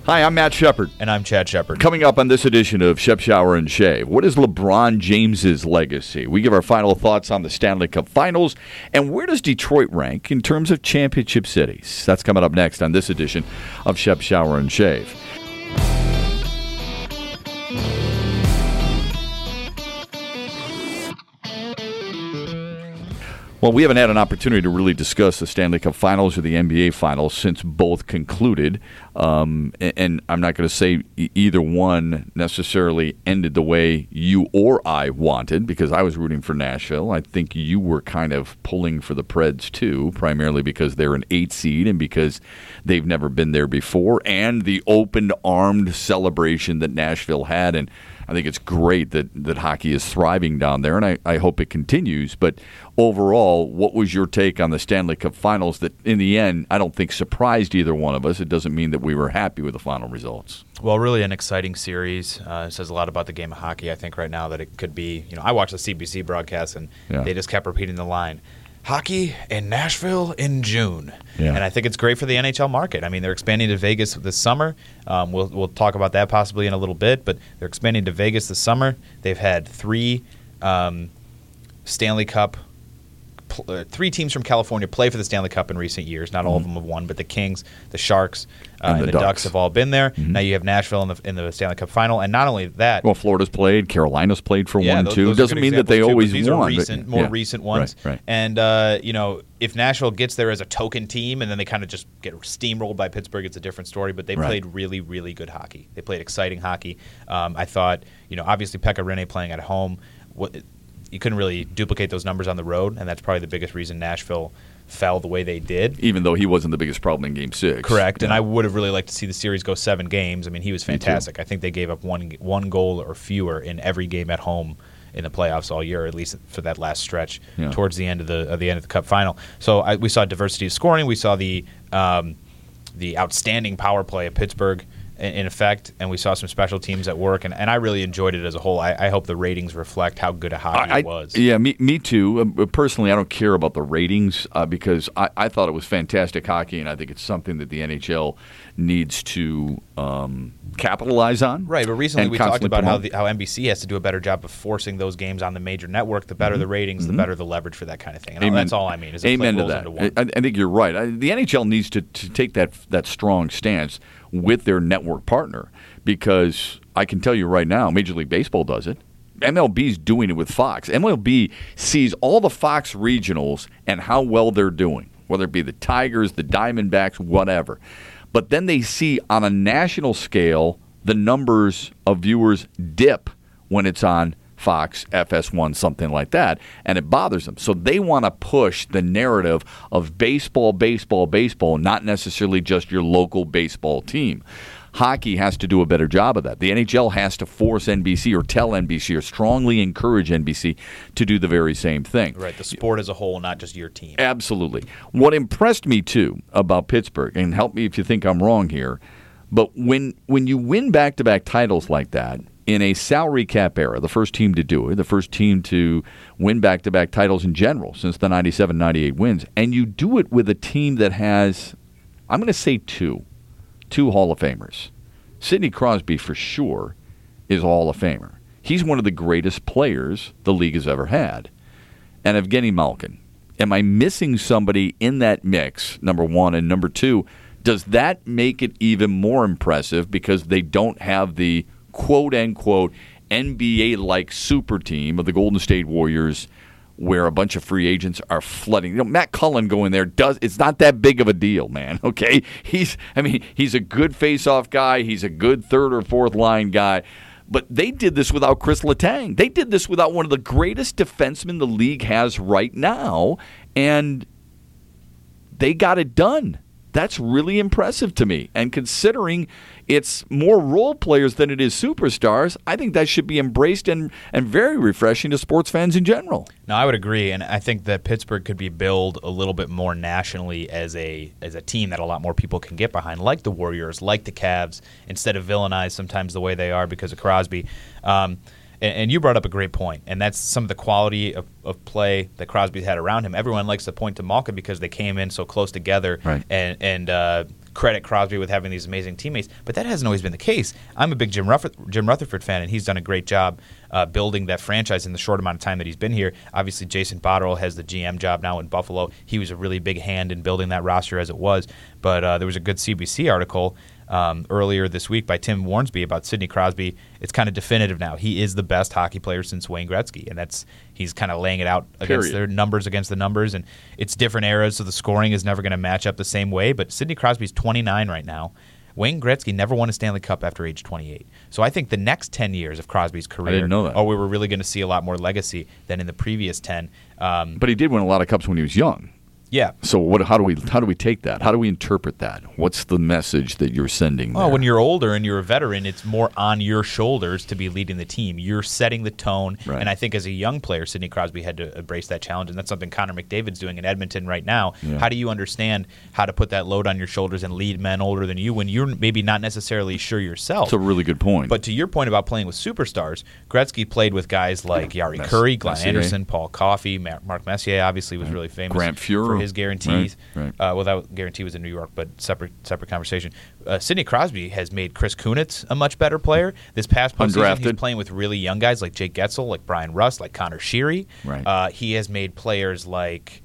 Hi, I'm Matt Shepard. And I'm Chad Shepard. Coming up on this edition of Shep Shower and Shave, what is LeBron James's legacy? We give our final thoughts on the Stanley Cup Finals, and where does Detroit rank in terms of championship cities? That's coming up next on this edition of Shep Shower and Shave. Well, we haven't had an opportunity to really discuss the Stanley Cup Finals or the NBA Finals since both concluded. And I'm not going to say either one necessarily ended the way you or I wanted, because I was rooting for Nashville. I think you were kind of pulling for the Preds, too, primarily because they're an 8 seed and because they've never been there before, and the open-armed celebration that Nashville had. And I think it's great that hockey is thriving down there, and I hope it continues. But overall, what was your take on the Stanley Cup Finals that, in the end, I don't think surprised either one of us? It doesn't mean that we were happy with the final results. Well, really an exciting series. It says a lot about the game of hockey, I think, right now, that it could be. I watched the CBC broadcast, and they just kept repeating the line, hockey in Nashville in June. Yeah. And I think it's great for the NHL market. I mean, they're expanding to Vegas this summer. We'll talk about that possibly in a little bit, but they're expanding to Vegas this summer. They've had three Stanley Cup, 3 teams from California play for the Stanley Cup in recent years. Not all of them have won, but the Kings, the Sharks, and the Ducks have all been there. Now you have Nashville in the Stanley Cup Final, and not only that. Well, Florida's played, Carolina's played for 1 and 2. Doesn't mean that they always these won. These are more recent ones. Right. And if Nashville gets there as a token team, and then they kind of just get steamrolled by Pittsburgh, it's a different story. But they played really, really good hockey. They played exciting hockey. I thought, obviously Pekka Rinne playing at home. You couldn't really duplicate those numbers on the road, and that's probably the biggest reason Nashville fell the way they did. Even though he wasn't the biggest problem in Game 6. Correct, and I would have really liked to see the series go 7 games. I mean, he was fantastic. I think they gave up one goal or fewer in every game at home in the playoffs all year, at least for that last stretch towards the end of the Cup final. So we saw diversity of scoring. We saw the outstanding power play of Pittsburgh in effect, and we saw some special teams at work, and I really enjoyed it as a whole. I hope the ratings reflect how good a hockey it was. Yeah, me too. Personally, I don't care about the ratings because I thought it was fantastic hockey, and I think it's something that the NHL needs to capitalize on. Right, but recently we talked about how NBC has to do a better job of forcing those games on the major network. The better the ratings, the better the leverage for that kind of thing. And that's all I mean. Is Amen to that. I think you're right. The NHL needs to take that strong stance with their network partner, because I can tell you right now, Major League Baseball does it. MLB's doing it with Fox. MLB sees all the Fox regionals and how well they're doing, whether it be the Tigers, the Diamondbacks, whatever. But then they see on a national scale the numbers of viewers dip when it's on Fox, FS1, something like that, and it bothers them. So they want to push the narrative of baseball, baseball, baseball, not necessarily just your local baseball team. Hockey has to do a better job of that. The NHL has to force NBC or tell NBC or strongly encourage NBC to do the very same thing. Right, the sport as a whole, not just your team. Absolutely. What impressed me, too, about Pittsburgh, and help me if you think I'm wrong here, but when you win back-to-back titles like that, in a salary cap era, the first team to do it, the first team to win back-to-back titles in general since the 97-98 wins, and you do it with a team that has, I'm going to say two Hall of Famers. Sidney Crosby, for sure, is a Hall of Famer. He's one of the greatest players the league has ever had. And Evgeny Malkin. Am I missing somebody in that mix, number one? And number two, does that make it even more impressive because they don't have the quote-unquote NBA-like super team of the Golden State Warriors where a bunch of free agents are flooding? Matt Cullen going there, it's not that big of a deal, man, okay? He's a good face-off guy. He's a good third or fourth line guy. But they did this without Chris Letang. They did this without one of the greatest defensemen the league has right now, and they got it done. That's really impressive to me. And considering it's more role players than it is superstars, I think that should be embraced and very refreshing to sports fans in general. No, I would agree, and I think that Pittsburgh could be billed a little bit more nationally as a team that a lot more people can get behind, like the Warriors, like the Cavs, instead of villainized sometimes the way they are because of Crosby. And you brought up a great point, and that's some of the quality of play that Crosby had around him. Everyone likes to point to Malkin because they came in so close together, right, and credit Crosby with having these amazing teammates, but that hasn't always been the case. I'm a big Jim Rutherford fan, and he's done a great job building that franchise in the short amount of time that he's been here. Obviously, Jason Botterill has the GM job now in Buffalo. He was a really big hand in building that roster as it was, but there was a good CBC article earlier this week by Tim Warnsby about Sidney Crosby. It's kind of definitive now. He is the best hockey player since Wayne Gretzky, and he's kind of laying it out against the numbers, and it's different eras, so the scoring is never going to match up the same way, but Sidney Crosby's 29 right now. Wayne Gretzky never won a Stanley Cup after age 28. So I think the next 10 years of Crosby's career, I didn't know that. we were really going to see a lot more legacy than in the previous 10. But he did win a lot of cups when he was young. Yeah. So how do we take that? How do we interpret that? What's the message that you're sending there? Well, when you're older and you're a veteran, it's more on your shoulders to be leading the team. You're setting the tone. Right. And I think as a young player, Sidney Crosby had to embrace that challenge, and that's something Connor McDavid's doing in Edmonton right now. Yeah. How do you understand how to put that load on your shoulders and lead men older than you when you're maybe not necessarily sure yourself? That's a really good point. But to your point about playing with superstars, Gretzky played with guys like Yari Curry, Glenn Anderson, Paul Coffey, Mark Messier obviously was really famous Grant Fuhrer for his guarantees. Right. Well, that guarantee was in New York, but separate conversation. Sidney Crosby has made Chris Kunitz a much better player. This past postseason, he's playing with really young guys like Jake Getzel, like Brian Rust, like Connor Sheary. Right. He has made players like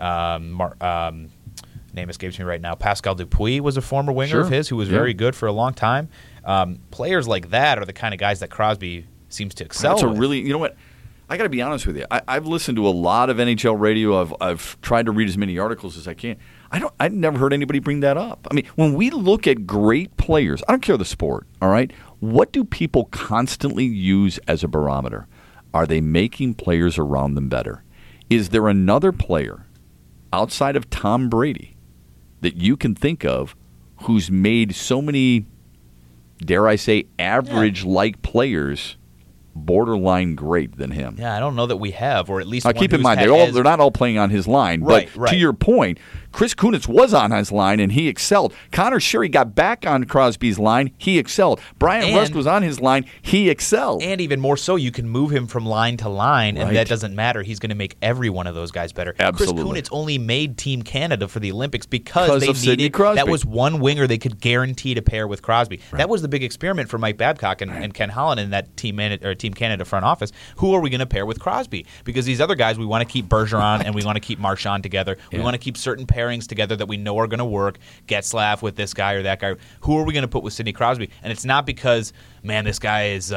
name escapes me right now. Pascal Dupuis was a former winger of his who was very good for a long time. Players like that are the kind of guys that Crosby seems to excel with. That's a really, you know what? I got to be honest with you. I've listened to a lot of NHL radio. I've tried to read as many articles as I can. I've never heard anybody bring that up. I mean, when we look at great players, I don't care the sport, all right? What do people constantly use as a barometer? Are they making players around them better? Is there another player outside of Tom Brady that you can think of who's made so many, dare I say, average-like players borderline great than him? Yeah, I don't know that we have, or at least now, keep in mind, they're not all playing on his line. Right, but to your point, Chris Kunitz was on his line, and he excelled. Connor Sheary got back on Crosby's line. He excelled. Brian Rust was on his line. He excelled. And even more so, you can move him from line to line, and that doesn't matter. He's going to make every one of those guys better. Absolutely. Chris Kunitz only made Team Canada for the Olympics because they of Sidney needed Crosby. that was one winger they could guarantee to pair with Crosby. Right. That was the big experiment for Mike Babcock and Ken Holland in that Team Canada front office. Who are we going to pair with Crosby? Because these other guys, we want to keep Bergeron and we want to keep Marchand together. We want to keep certain pairings together that we know are going to work. Getzlaf with this guy or that guy. Who are we going to put with Sidney Crosby? And it's not because, man, this guy is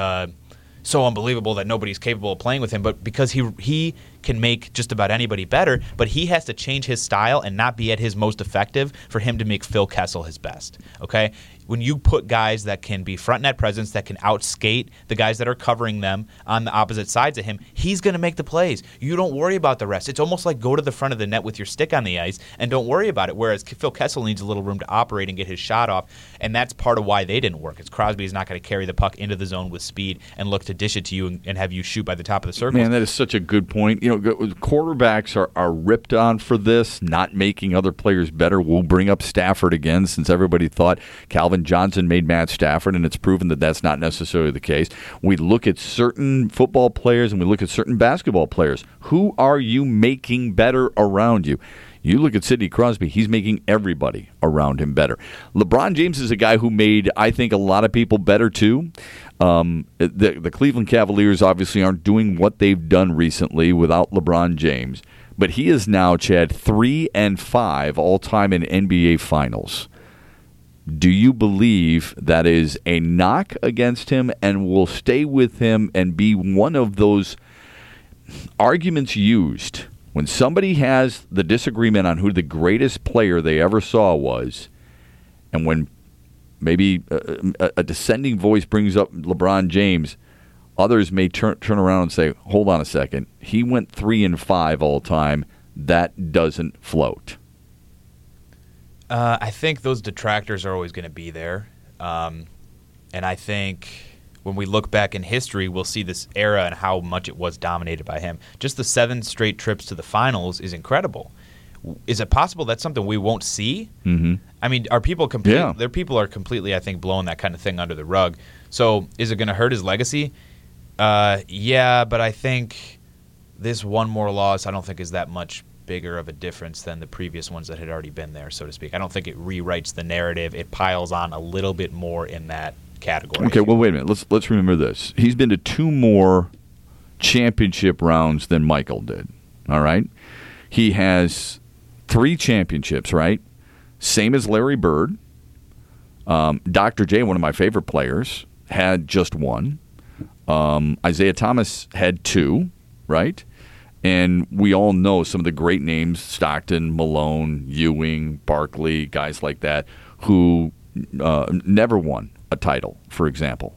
so unbelievable that nobody's capable of playing with him, but because he can make just about anybody better, but he has to change his style and not be at his most effective for him to make Phil Kessel his best. Okay? When you put guys that can be front net presence, that can outskate the guys that are covering them on the opposite sides of him, he's going to make the plays. You don't worry about the rest. It's almost like go to the front of the net with your stick on the ice and don't worry about it, whereas Phil Kessel needs a little room to operate and get his shot off, and that's part of why they didn't work. It's Crosby is not going to carry the puck into the zone with speed and look to dish it to you and have you shoot by the top of the circle. Man, that is such a good point. You know, quarterbacks are ripped on for this, not making other players better. We'll bring up Stafford again, since everybody thought Calvin Johnson made Matt Stafford, and it's proven that that's not necessarily the case. We look at certain football players and we look at certain basketball players. Who are you making better around you? You look at Sidney Crosby, he's making everybody around him better. LeBron James is a guy who made, I think, a lot of people better too. The Cleveland Cavaliers obviously aren't doing what they've done recently without LeBron James, but he is now, Chad, 3-5 all-time in NBA Finals. Do you believe that is a knock against him and will stay with him and be one of those arguments used when somebody has the disagreement on who the greatest player they ever saw was, and when maybe a dissenting voice brings up LeBron James, others may turn around and say, hold on a second, he went 3-5 all time. That doesn't float. I think those detractors are always going to be there. And I think when we look back in history, we'll see this era and how much it was dominated by him. Just the 7 straight trips to the finals is incredible. Is it possible that's something we won't see? Mm-hmm. I mean, are people their people are completely, I think, blowing that kind of thing under the rug. So is it going to hurt his legacy? Yeah, but I think this one more loss I don't think is that much bigger of a difference than the previous ones that had already been there, so to speak. I don't think it rewrites the narrative. It piles on a little bit more in that category. Okay, well, wait a minute. Let's remember this. He's been to 2 more championship rounds than Michael did. All right? He has 3 championships, right? Same as Larry Bird. Dr. J, one of my favorite players, had just 1. Isaiah Thomas had 2, right? And we all know some of the great names, Stockton, Malone, Ewing, Barkley, guys like that, who never won a title, for example.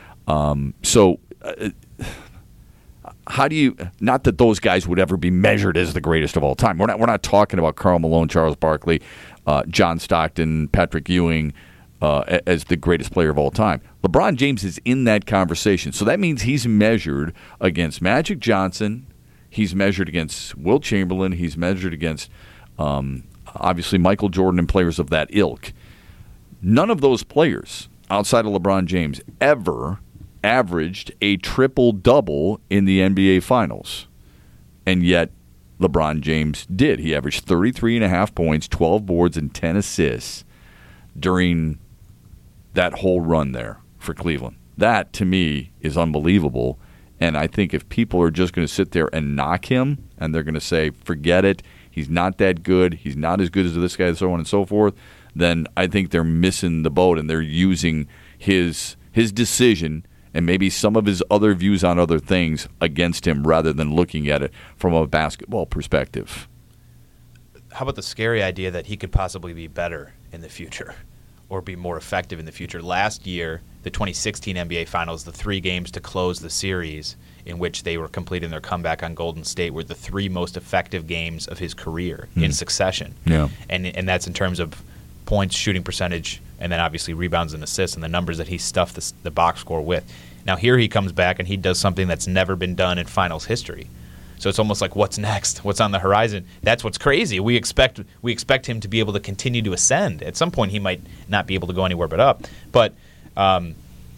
How do you, not that those guys would ever be measured as the greatest of all time. We're not talking about Karl Malone, Charles Barkley, John Stockton, Patrick Ewing as the greatest player of all time. LeBron James is in that conversation. So that means he's measured against Magic Johnson. He's measured against Wilt Chamberlain. He's measured against, obviously, Michael Jordan and players of that ilk. None of those players outside of LeBron James ever averaged a triple-double in the NBA Finals. And yet, LeBron James did. He averaged 33.5 points, 12 boards, and 10 assists during that whole run there for Cleveland. That, to me, is unbelievable. And I think if people are just going to sit there and knock him, and they're going to say, forget it, he's not that good, he's not as good as this guy, so on and so forth, then I think they're missing the boat, and they're using his decision and maybe some of his other views on other things against him rather than looking at it from a basketball perspective. How about the scary idea that he could possibly be better in the future or be more effective in the future? Last year, the 2016 NBA Finals, the 3 games to close the series in which they were completing their comeback on Golden State were the 3 most effective games of his career in succession. Yeah. And that's in terms of points, shooting percentage, and then obviously rebounds and assists and the numbers that he stuffed the box score with. Now here he comes back and he does something that's never been done in finals history. So it's almost like, what's next? What's on the horizon? That's what's crazy. We expect him to be able to continue to ascend. At some point he might not be able to go anywhere but up. But I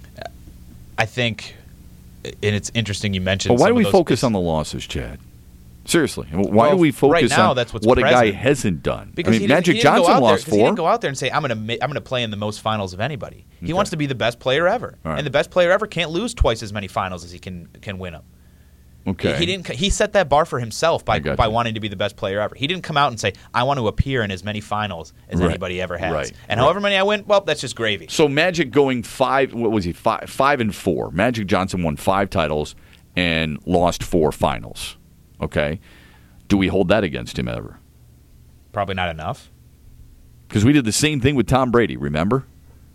think, and it's interesting you mentioned. But why do we focus on the losses, Chad? Seriously, why do we focus right now, on that's what's what present. a guy hasn't done? Because Magic Johnson lost 4. He didn't go out there and say, I'm going to play in the most finals of anybody. He wants to be the best player ever. Right. And the best player ever can't lose twice as many finals as he can win them. Okay. He set that bar for himself by wanting to be the best player ever. He didn't come out and say, I want to appear in as many finals as anybody ever has. Right. And however many I win, well, that's just gravy. So Magic going 5 and 4. Magic Johnson won 5 titles and lost 4 finals. Okay. Do we hold that against him ever? Probably not enough. Because we did the same thing with Tom Brady, remember?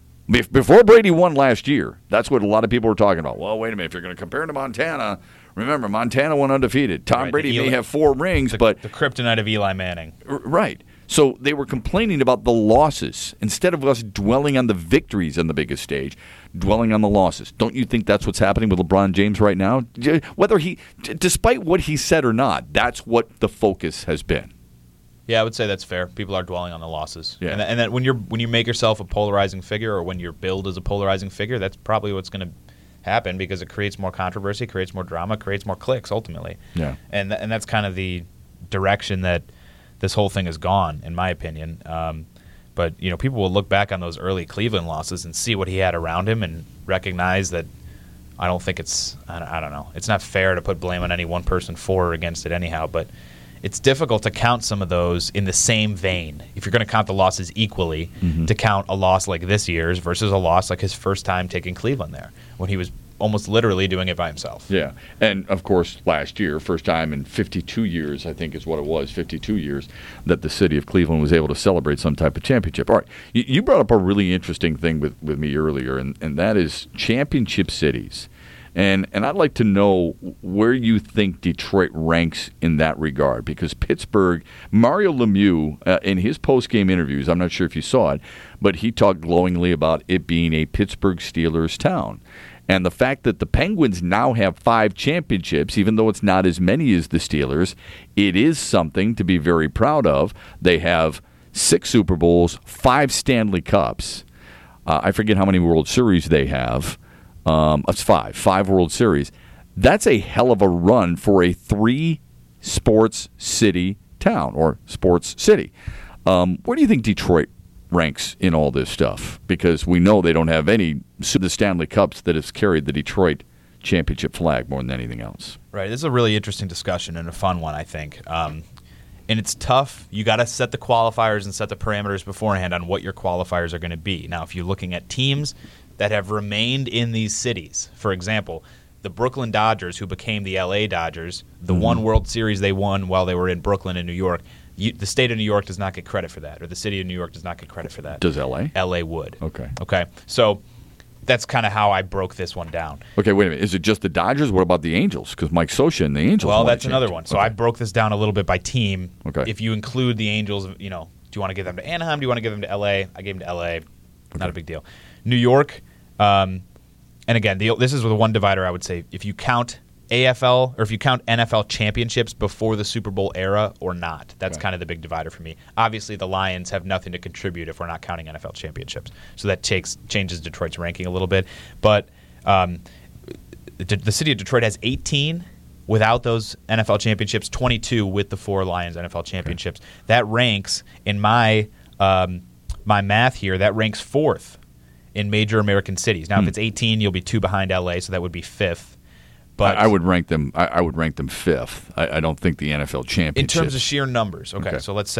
Before Brady won last year, that's what a lot of people were talking about. Well, wait a minute. If you're going to compare him to Montana, remember, Montana went undefeated. Tom Brady may have 4 rings, but the kryptonite of Eli Manning. Right. So they were complaining about the losses instead of us dwelling on the victories on the biggest stage, dwelling on the losses. Don't you think that's what's happening with LeBron James right now? Whether despite what he said or not, that's what the focus has been. Yeah, I would say that's fair. People are dwelling on the losses. Yeah. And that when you make yourself a polarizing figure, or when you're billed as a polarizing figure, that's probably what's going to happen, because it creates more controversy, creates more drama, creates more clicks ultimately. Yeah. And that's kind of the direction that this whole thing has gone, in my opinion. But people will look back on those early Cleveland losses and see what he had around him and recognize that I don't think I don't know. It's not fair to put blame on any one person for or against it anyhow, but it's difficult to count some of those in the same vein. If you're going to count the losses equally, to count a loss like this year's versus a loss like his first time taking Cleveland there, when he was almost literally doing it by himself. Yeah. And, of course, last year, first time in 52 years, I think is what it was, 52 years, that the city of Cleveland was able to celebrate some type of championship. All right. You brought up a really interesting thing with me earlier, and that is championship cities. And I'd like to know where you think Detroit ranks in that regard, because Pittsburgh, Mario Lemieux, in his post-game interviews, I'm not sure if you saw it, but he talked glowingly about it being a Pittsburgh Steelers town. And the fact that the Penguins now have 5 championships, even though it's not as many as the Steelers, it is something to be very proud of. They have 6 Super Bowls, 5 Stanley Cups. I forget how many World Series they have. It's 5 World Series. That's a hell of a run for a 3-sports city town or sports city. Where do you think Detroit ranks in all this stuff? Because we know they don't have any the Stanley Cups that has carried the Detroit championship flag more than anything else. Right. This is a really interesting discussion and a fun one, I think. And it's tough. You got to set the qualifiers and set the parameters beforehand on what your qualifiers are going to be. Now, if you're looking at teams that have remained in these cities, for example, the Brooklyn Dodgers, who became the LA Dodgers, the one World Series they won while they were in Brooklyn and New York, the state of New York does not get credit for that, or the city of New York does not get credit for that. Does L.A.? L.A. would. Okay. So that's kind of how I broke this one down. Okay, wait a minute. Is it just the Dodgers? What about the Angels? Because Mike Scioscia and the Angels. Well, that's another one. So I broke this down a little bit by team. Okay. If you include the Angels, do you want to give them to Anaheim? Do you want to give them to L.A.? I gave them to L.A. Not a big deal. New York, and again, this is the one divider I would say. If you count AFL or if you count NFL championships before the Super Bowl era or not, that's kind of the big divider for me. Obviously, the Lions have nothing to contribute if we're not counting NFL championships, so that changes Detroit's ranking a little bit. But the city of Detroit has 18 without those NFL championships, 22 with the 4 Lions NFL championships. Okay. That ranks in my math here. That ranks 4th in major American cities. Now, if it's 18, you'll be 2 behind LA, so that would be 5th. But I would rank them. I would rank them 5th. I don't think the NFL championships. In terms of sheer numbers, okay. So let's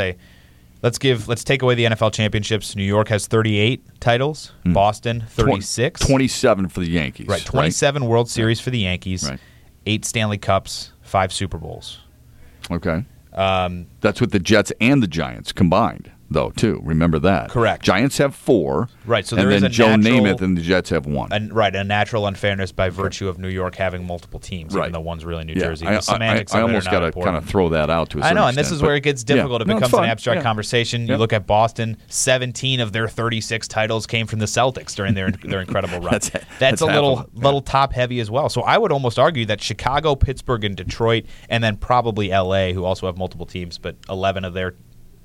take away the NFL championships. New York has 38 titles. Boston 36. 27 for the Yankees. Right. 27 World Series for the Yankees. Right. 8 Stanley Cups. 5 Super Bowls. Okay. That's with the Jets and the Giants combined, though, too. Remember that. Correct. Giants have 4. Right. So and there is then Joe Namath and the Jets have 1. A natural unfairness by virtue of New York having multiple teams, even though one's really New Jersey. I almost got to kind of throw that out to a certain extent. And this is where it gets difficult. It becomes an abstract conversation. You look at Boston, 17 of their 36 titles came from the Celtics during their incredible run. That's a little top-heavy as well. So I would almost argue that Chicago, Pittsburgh, and Detroit, and then probably L.A., who also have multiple teams, but 11 of their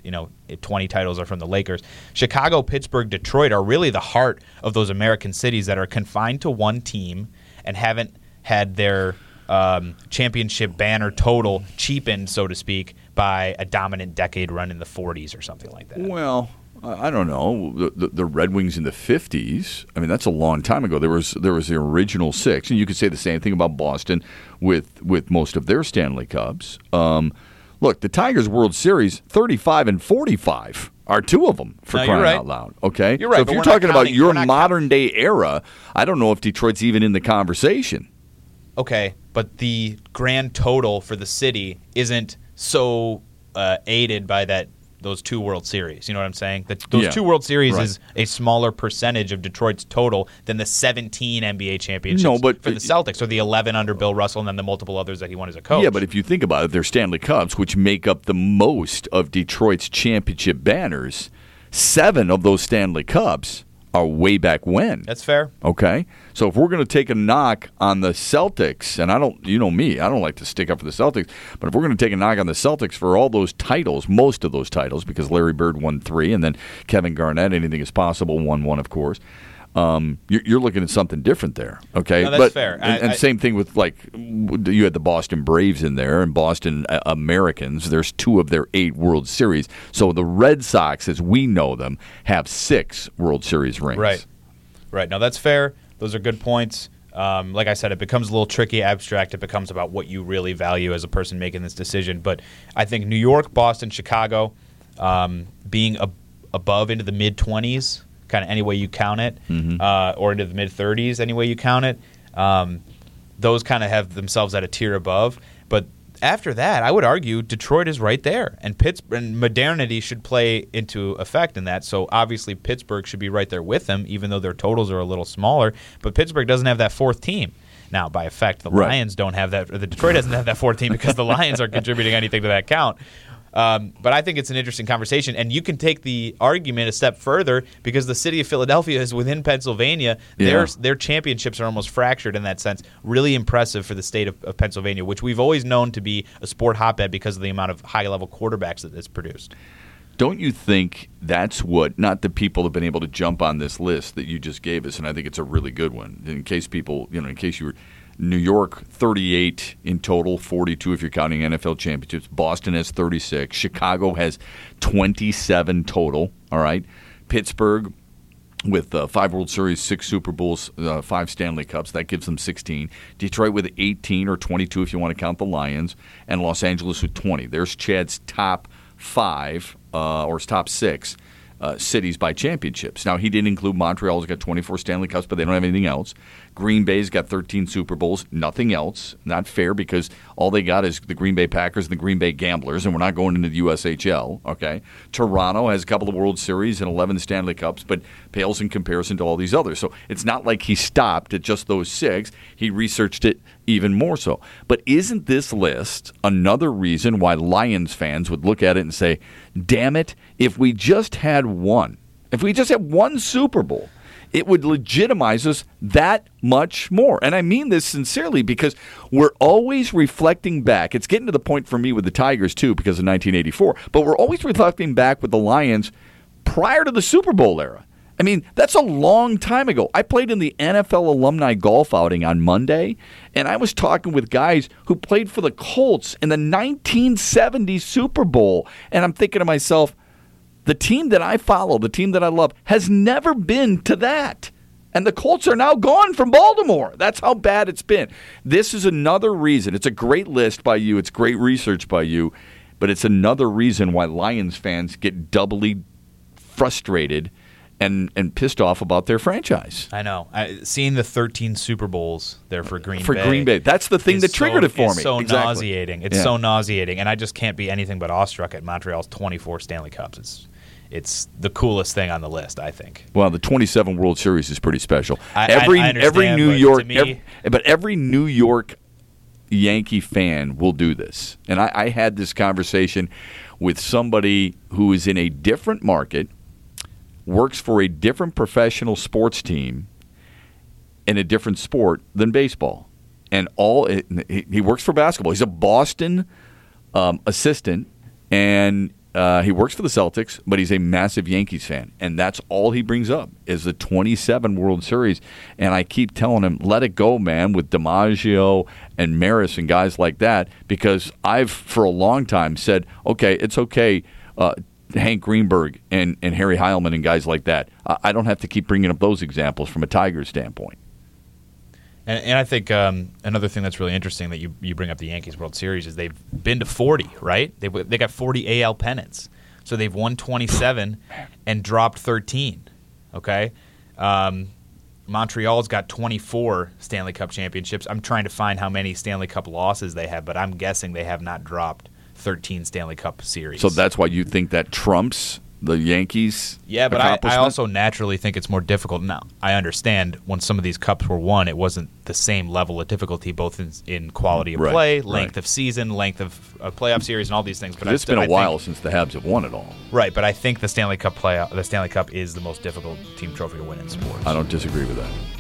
20 titles are from the Lakers. Chicago, Pittsburgh, Detroit are really the heart of those American cities that are confined to one team and haven't had their championship banner total cheapened, so to speak, by a dominant decade run in the 40s or something like that. Well, I don't know. The Red Wings in the 50s, I mean, that's a long time ago. There was the original 6, and you could say the same thing about Boston with most of their Stanley Cups. Look, the Tigers World Series, 35 and 45 are 2 of them, for crying out loud. Okay? You're right. So if you're talking about your modern-day era, I don't know if Detroit's even in the conversation. Okay, but the grand total for the city isn't so aided by those 2 World Series. You know what I'm saying? Those 2 World Series is a smaller percentage of Detroit's total than the 17 NBA championships for the Celtics, or the 11 under Bill Russell, and then the multiple others that he won as a coach. Yeah, but if you think about it, they're Stanley Cups, which make up the most of Detroit's championship banners. 7 of those Stanley Cups are way back when. That's fair. Okay? So if we're going to take a knock on the Celtics, and I don't like to stick up for the Celtics, but if we're going to take a knock on the Celtics for all those titles, most of those titles, because Larry Bird won 3, and then Kevin Garnett, anything is possible, won 1, of course. You're looking at something different there, okay? No, that's fair. And same thing with, you had the Boston Braves in there and Boston Americans. There's 2 of their 8 World Series. So the Red Sox, as we know them, have 6 World Series rings. Right. Now, that's fair. Those are good points. Like I said, it becomes a little tricky, abstract. It becomes about what you really value as a person making this decision. But I think New York, Boston, Chicago, being above into the mid-20s, kind of any way you count it, or into the mid-30s, any way you count it. Those kind of have themselves at a tier above. But after that, I would argue Detroit is right there. And and modernity should play into effect in that. So obviously Pittsburgh should be right there with them, even though their totals are a little smaller. But Pittsburgh doesn't have that 4th team. Now, by effect, the Lions don't have that, or the Detroit doesn't have that 4th team because the Lions aren't contributing anything to that count. But I think it's an interesting conversation, and you can take the argument a step further because the city of Philadelphia is within Pennsylvania. Their championships are almost fractured in that sense. Really impressive for the state of Pennsylvania, which we've always known to be a sport hotbed because of the amount of high-level quarterbacks that it's produced. Don't you think that's what, not that people have been able to jump on this list that you just gave us, and I think it's a really good one, in case people, in case you were New York, 38 in total, 42 if you're counting NFL championships. Boston has 36. Chicago has 27 total, all right? Pittsburgh with 5 World Series, 6 Super Bowls, 5 Stanley Cups. That gives them 16. Detroit with 18 or 22 if you want to count the Lions. And Los Angeles with 20. There's Chad's top 5 or his top 6 cities by championships. Now, he didn't include Montreal. He's got 24 Stanley Cups, but they don't have anything else. Green Bay's got 13 Super Bowls, nothing else. Not fair because all they got is the Green Bay Packers and the Green Bay Gamblers, and we're not going into the USHL, okay? Toronto has a couple of World Series and 11 Stanley Cups, but pales in comparison to all these others. So it's not like he stopped at just those 6. He researched it even more so. But isn't this list another reason why Lions fans would look at it and say, damn it, if we just had one Super Bowl, it would legitimize us that much more. And I mean this sincerely because we're always reflecting back. It's getting to the point for me with the Tigers, too, because of 1984. But we're always reflecting back with the Lions prior to the Super Bowl era. I mean, that's a long time ago. I played in the NFL alumni golf outing on Monday, and I was talking with guys who played for the Colts in the 1970 Super Bowl. And I'm thinking to myself, the team that I follow, the team that I love, has never been to that. And the Colts are now gone from Baltimore. That's how bad it's been. This is another reason. It's a great list by you. It's great research by you. But it's another reason why Lions fans get doubly frustrated and pissed off about their franchise. I know. Seeing the 13 Super Bowls there for Green Bay. For Green Bay. That's the thing that triggered it for me. It's so nauseating. It's so nauseating. And I just can't be anything but awestruck at Montreal's 24 Stanley Cups. It's the coolest thing on the list, I think. Well, the 27 World Series is pretty special. I understand, every New York, but every New York Yankee fan will do this. And I had this conversation with somebody who is in a different market, works for a different professional sports team in a different sport than baseball. And he works for basketball. He's a Boston assistant, and he works for the Celtics, but he's a massive Yankees fan. And that's all he brings up is the 27 World Series. And I keep telling him, let it go, man, with DiMaggio and Maris and guys like that, because I've, for a long time, said, okay, it's okay, Hank Greenberg and Harry Heilman and guys like that. I don't have to keep bringing up those examples from a Tigers standpoint. And I think another thing that's really interesting that you bring up the Yankees World Series is they've been to 40, right? They got 40 AL pennants. So they've won 27 and dropped 13, okay? Montreal's got 24 Stanley Cup championships. I'm trying to find how many Stanley Cup losses they have, but I'm guessing they have not dropped 13 Stanley Cup series. So that's why you think that trumps the Yankees? Yeah, but I also naturally think it's more difficult. Now, I understand when some of these cups were won, it wasn't the same level of difficulty, both in quality of play, length of season, length of playoff series, and all these things. But it's been a while since the Habs have won it all. Right, but I think the Stanley Cup is the most difficult team trophy to win in sports. I don't disagree with that.